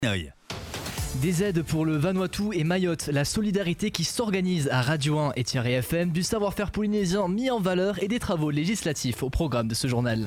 Hanoï. Des aides pour le Vanuatu et Mayotte, la solidarité qui s'organise à Radio 1 et Thierry FM, du savoir-faire polynésien mis en valeur et des travaux législatifs au programme de ce journal.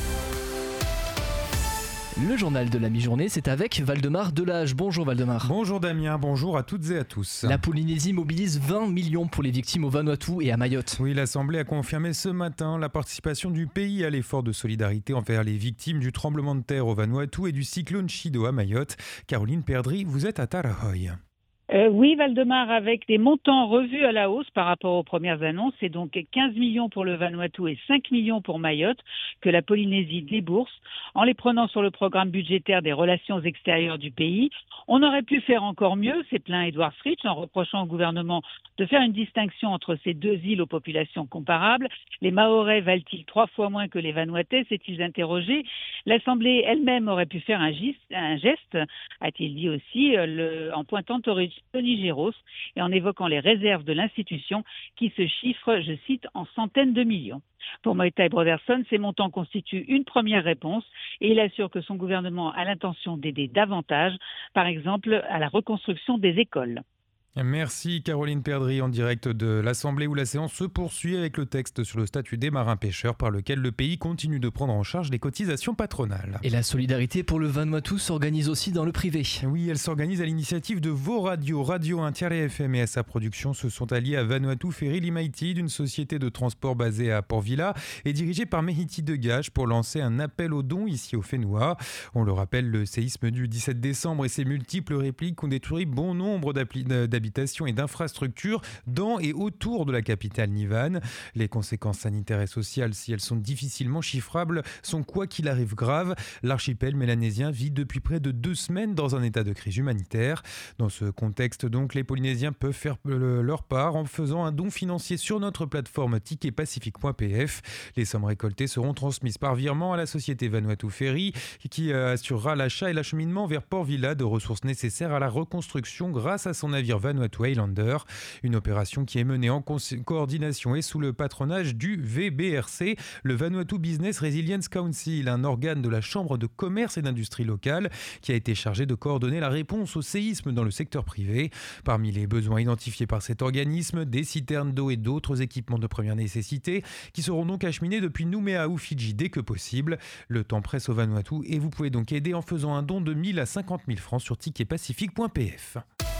Le journal de la mi-journée, c'est avec Valdemar Delage. Bonjour Valdemar. Bonjour Damien, bonjour à toutes et à tous. La Polynésie mobilise 20 millions pour les victimes au Vanuatu et à Mayotte. Oui, l'Assemblée a confirmé ce matin la participation du pays à l'effort de solidarité envers les victimes du tremblement de terre au Vanuatu et du cyclone Chido à Mayotte. Caroline Perdry, vous êtes à Tarahoy. Oui, Valdemar, avec des montants revus à la hausse par rapport aux premières annonces, c'est donc 15 millions pour le Vanuatu et 5 millions pour Mayotte que la Polynésie débourse en les prenant sur le programme budgétaire des relations extérieures du pays. On aurait pu faire encore mieux, s'est plaint Edward Fritsch en reprochant au gouvernement de faire une distinction entre ces deux îles aux populations comparables. Les Mahorais valent-ils 3 fois moins que les Vanuatais, s'est-il interrogé. L'Assemblée elle-même aurait pu faire un geste, a-t-il dit aussi, en pointant Tony Géros et en évoquant les réserves de l'institution qui se chiffrent, je cite, en centaines de millions. Pour Moitai Brotherson, ces montants constituent une première réponse et il assure que son gouvernement a l'intention d'aider davantage, par exemple à la reconstruction des écoles. Merci Caroline Perdry en direct de l'Assemblée où la séance se poursuit avec le texte sur le statut des marins-pêcheurs par lequel le pays continue de prendre en charge les cotisations patronales. Et la solidarité pour le Vanuatu s'organise aussi dans le privé. Oui, elle s'organise à l'initiative de Vos Radio, Radio 1 Thierry FM et à sa production se sont alliés à Vanuatu Ferry Limited, une société de transport basée à Port Vila et dirigée par Mehiti Degage pour lancer un appel aux dons ici au Whenua. On le rappelle, le séisme du 17 décembre et ses multiples répliques ont détruit bon nombre d'habitations et d'infrastructures dans et autour de la capitale Nivan. Les conséquences sanitaires et sociales, si elles sont difficilement chiffrables, sont quoi qu'il arrive graves. L'archipel mélanésien vit depuis près de 2 semaines dans un état de crise humanitaire. Dans ce contexte, donc, les Polynésiens peuvent faire leur part en faisant un don financier sur notre plateforme ticketpacifique.pf. Les sommes récoltées seront transmises par virement à la société Vanuatu Ferry qui assurera l'achat et l'acheminement vers Port Vila de ressources nécessaires à la reconstruction grâce à son navire Vanuatu Highlander, une opération qui est menée en coordination et sous le patronage du VBRC, le Vanuatu Business Resilience Council, un organe de la Chambre de commerce et d'industrie locale qui a été chargé de coordonner la réponse au séisme dans le secteur privé. Parmi les besoins identifiés par cet organisme, des citernes d'eau et d'autres équipements de première nécessité qui seront donc acheminés depuis Nouméa ou Fidji dès que possible. Le temps presse au Vanuatu et vous pouvez donc aider en faisant un don de 1000 à 50 000 francs sur ticketpacifique.pf.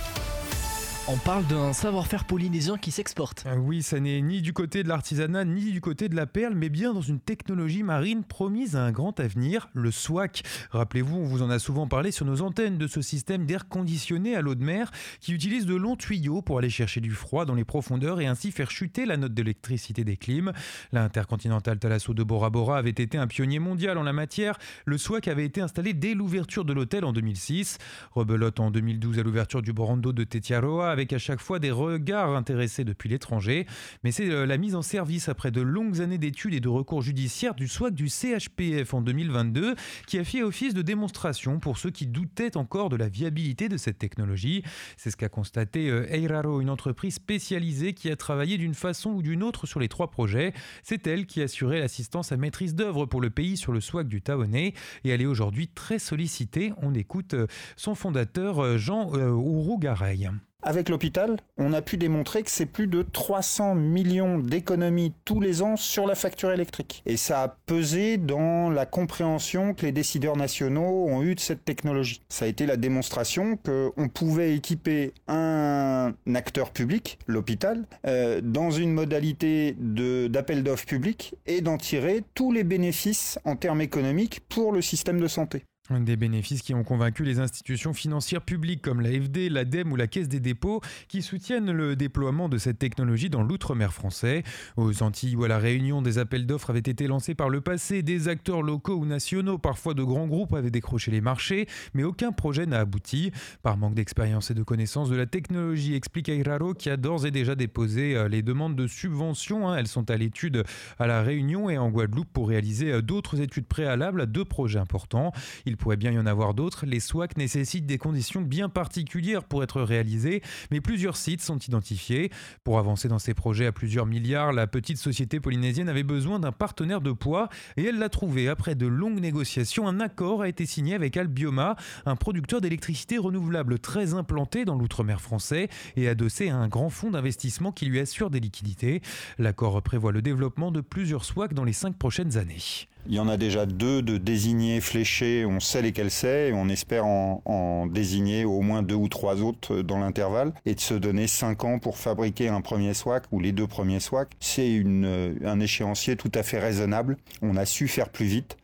On parle d'un savoir-faire polynésien qui s'exporte. Oui, ça n'est ni du côté de l'artisanat ni du côté de la perle, mais bien dans une technologie marine promise à un grand avenir, le SWAC. Rappelez-vous, on vous en a souvent parlé sur nos antennes de ce système d'air conditionné à l'eau de mer qui utilise de longs tuyaux pour aller chercher du froid dans les profondeurs et ainsi faire chuter la note d'électricité des clims. L'Intercontinental Thalasso de Bora Bora avait été un pionnier mondial en la matière. Le SWAC avait été installé dès l'ouverture de l'hôtel en 2006. Rebelote en 2012 à l'ouverture du Borando de Tetiaroa avec à chaque fois des regards intéressés depuis l'étranger. Mais c'est la mise en service après de longues années d'études et de recours judiciaires du SWAC du CHPF en 2022 qui a fait office de démonstration pour ceux qui doutaient encore de la viabilité de cette technologie. C'est ce qu'a constaté Eiraro, une entreprise spécialisée qui a travaillé d'une façon ou d'une autre sur les 3 projets. C'est elle qui assurait l'assistance à maîtrise d'œuvre pour le pays sur le SWAC du Taoné et elle est aujourd'hui très sollicitée. On écoute son fondateur Jean Ourougareil. Avec l'hôpital, on a pu démontrer que c'est plus de 300 millions d'économies tous les ans sur la facture électrique. Et ça a pesé dans la compréhension que les décideurs nationaux ont eue de cette technologie. Ça a été la démonstration qu'on pouvait équiper un acteur public, l'hôpital, dans une modalité d'appel d'offres public et d'en tirer tous les bénéfices en termes économiques pour le système de santé. Des bénéfices qui ont convaincu les institutions financières publiques comme l'AFD, l'ADEME ou la Caisse des dépôts qui soutiennent le déploiement de cette technologie dans l'outre-mer français. Aux Antilles ou à La Réunion, des appels d'offres avaient été lancés par le passé. Des acteurs locaux ou nationaux, parfois de grands groupes, avaient décroché les marchés, mais aucun projet n'a abouti. Par manque d'expérience et de connaissance de la technologie, explique Eiraro qui a d'ores et déjà déposé les demandes de subventions. Elles sont à l'étude à La Réunion et en Guadeloupe pour réaliser d'autres études préalables à 2 projets importants. Il pourrait bien y en avoir d'autres. Les SWAC nécessitent des conditions bien particulières pour être réalisés, mais plusieurs sites sont identifiés. Pour avancer dans ces projets à plusieurs milliards, la petite société polynésienne avait besoin d'un partenaire de poids et elle l'a trouvé. Après de longues négociations, un accord a été signé avec Albioma, un producteur d'électricité renouvelable très implanté dans l'outre-mer français et adossé à un grand fonds d'investissement qui lui assure des liquidités. L'accord prévoit le développement de plusieurs SWAC dans les 5 prochaines années. Il y en a déjà 2 de désignés, fléchés, on sait lesquels c'est, et on espère en désigner au moins 2 ou 3 autres dans l'intervalle, et de se donner 5 ans pour fabriquer un premier SWAC ou les 2 premiers SWAC. C'est un échéancier tout à fait raisonnable. On a su faire plus vite.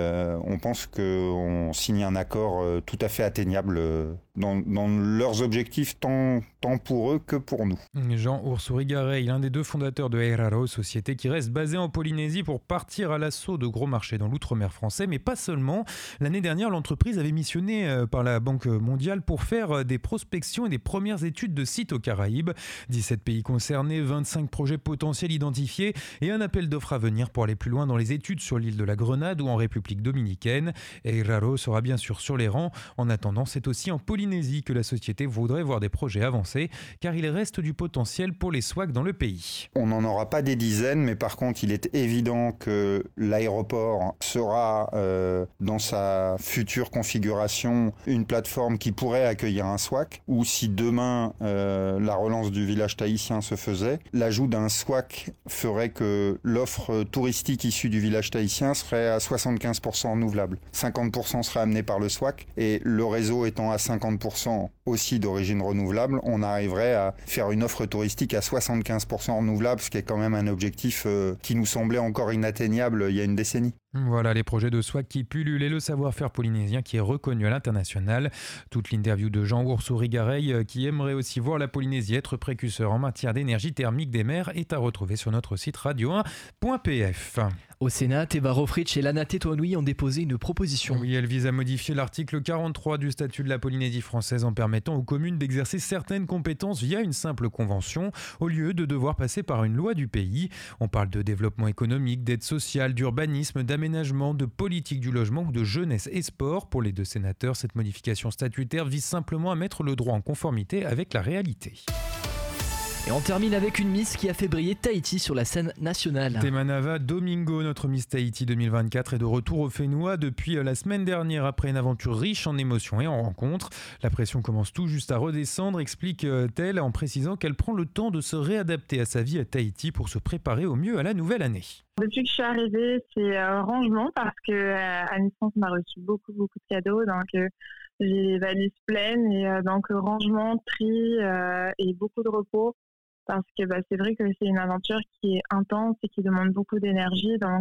On pense qu'on signe un accord tout à fait atteignable dans leurs objectifs, tant pour eux que pour nous. Jean Ursurigaray, l'un des 2 fondateurs de Airaro, société qui reste basée en Polynésie pour partir à l'assaut de gros marchés dans l'outre-mer français, mais pas seulement. L'année dernière, l'entreprise avait missionné par la Banque mondiale pour faire des prospections et des premières études de sites aux Caraïbes. 17 pays concernés, 25 projets potentiels identifiés et un appel d'offres à venir pour aller plus loin dans les études sur l'île de la Grenade ou en République dominicaine. Airaro sera bien sûr sur les rangs. En attendant, c'est aussi en Polynésie que la société voudrait voir des projets avancés, car il reste du potentiel pour les SWAC dans le pays. On n'en aura pas des dizaines, mais par contre, il est évident que l'aéroport sera dans sa future configuration une plateforme qui pourrait accueillir un SWAC, ou si demain la relance du village tahitien se faisait, l'ajout d'un SWAC ferait que l'offre touristique issue du village tahitien serait à 75% renouvelable. 50% serait amené par le SWAC, et le réseau étant à 50% aussi d'origine renouvelable, on arriverait à faire une offre touristique à 75% renouvelable, ce qui est quand même un objectif qui nous semblait encore inatteignable il y a une décennie. Voilà les projets de SWAC qui pullulent et le savoir-faire polynésien qui est reconnu à l'international. Toute l'interview de Jean Ursurigaray qui aimerait aussi voir la Polynésie être précurseur en matière d'énergie thermique des mers est à retrouver sur notre site radio1.pf. Au Sénat, Teva Rohfritsch et Lana Tetuanui ont déposé une proposition. Oui, elle vise à modifier l'article 43 du statut de la Polynésie française en permettant aux communes d'exercer certaines compétences via une simple convention, au lieu de devoir passer par une loi du pays. On parle de développement économique, d'aide sociale, d'urbanisme, d'aménagement, de politique du logement ou de jeunesse et sport. Pour les 2 sénateurs, cette modification statutaire vise simplement à mettre le droit en conformité avec la réalité. Et on termine avec une Miss qui a fait briller Tahiti sur la scène nationale. Temanava Domingo, notre Miss Tahiti 2024, est de retour au Fénois depuis la semaine dernière après une aventure riche en émotions et en rencontres. La pression commence tout juste à redescendre, explique-t-elle en précisant qu'elle prend le temps de se réadapter à sa vie à Tahiti pour se préparer au mieux à la nouvelle année. Depuis que je suis arrivée, c'est rangement parce que à naissance, on a reçu beaucoup de cadeaux. Donc, j'ai les valises pleines et donc rangement, tri et beaucoup de repos. Parce que c'est vrai que c'est une aventure qui est intense et qui demande beaucoup d'énergie. Donc